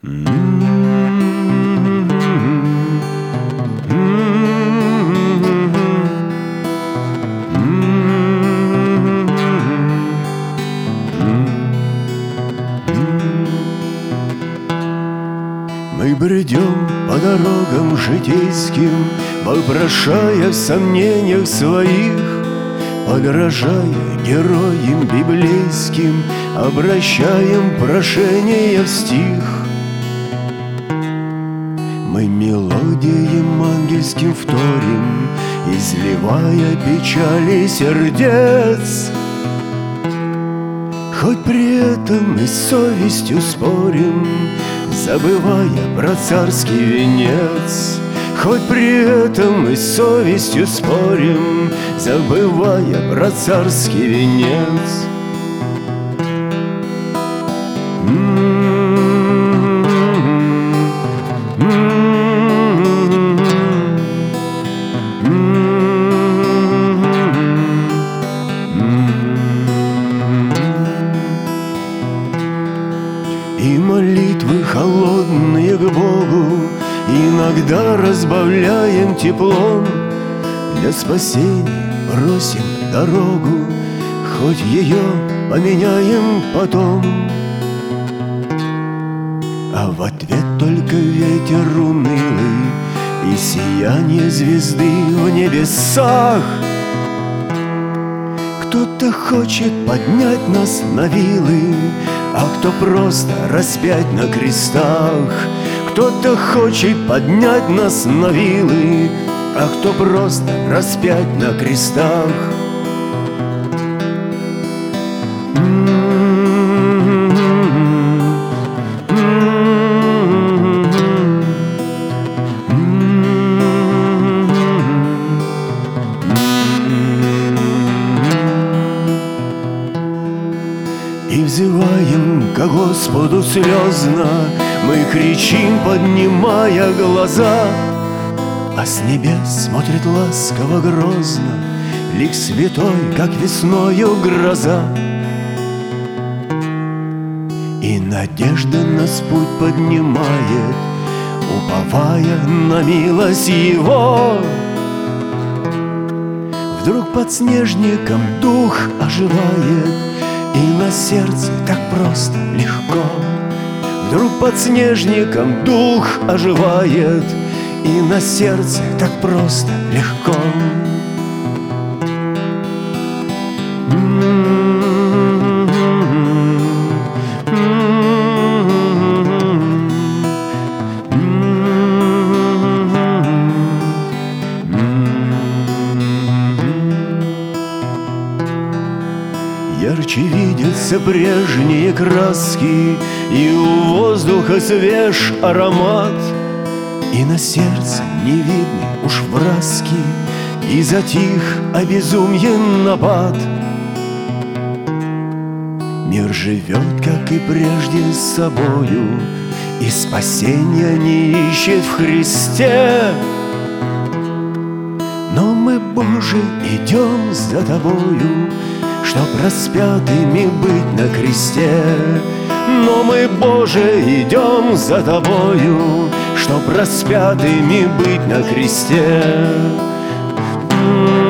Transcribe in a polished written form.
Мы бредем по дорогам житейским, вопрошая в сомнениях своих, подражая героям библейским, обращаем прошение в стих. Мы мелодиям ангельским вторим, изливая печали сердец, хоть при этом и с совестью спорим, забывая про царский венец. Хоть при этом и с совестью спорим, забывая про царский венец. И молитвы холодные к Богу иногда разбавляем теплом. Для спасения бросим дорогу, хоть ее поменяем потом. А в ответ только ветер унылый и сияние звезды в небесах. Кто-то хочет поднять нас на вилы, а кто просто распять на крестах. Кто-то хочет поднять нас на вилы, а кто просто распять на крестах. И взываем ко Господу слезно, мы кричим, поднимая глаза, а с небес смотрит ласково грозно лик святой, как весною гроза. И надежда нас путь поднимает, уповая на милость Его. Вдруг под снежником дух оживает, и на сердце так просто легко. Вдруг под снежником дух оживает, и на сердце так просто легко. Ярче видятся прежние краски, и у воздуха свеж аромат, и на сердце не видны уж враски, и затих обезумьен напад. Мир живет, как и прежде, с собою, и спасения не ищет в Христе. Но мы, Боже, идем за Тобою, чтоб распятыми быть на кресте. Но мы, Боже, идем за Тобою, чтоб распятыми быть на кресте.